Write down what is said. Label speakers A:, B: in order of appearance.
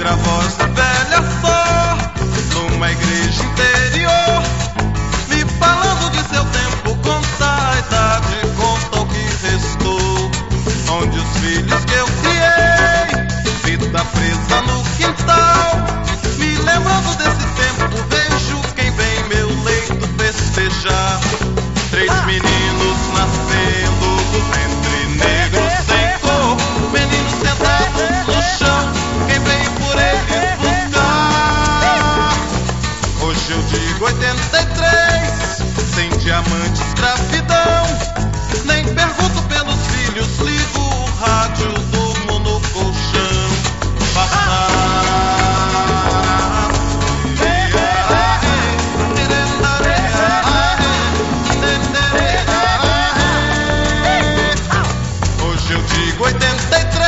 A: a voz da velha só, numa igreja interior, me falando de seu tempo, conta a idade, conta o que restou, onde os filhos que eu criei, vida presa no quintal.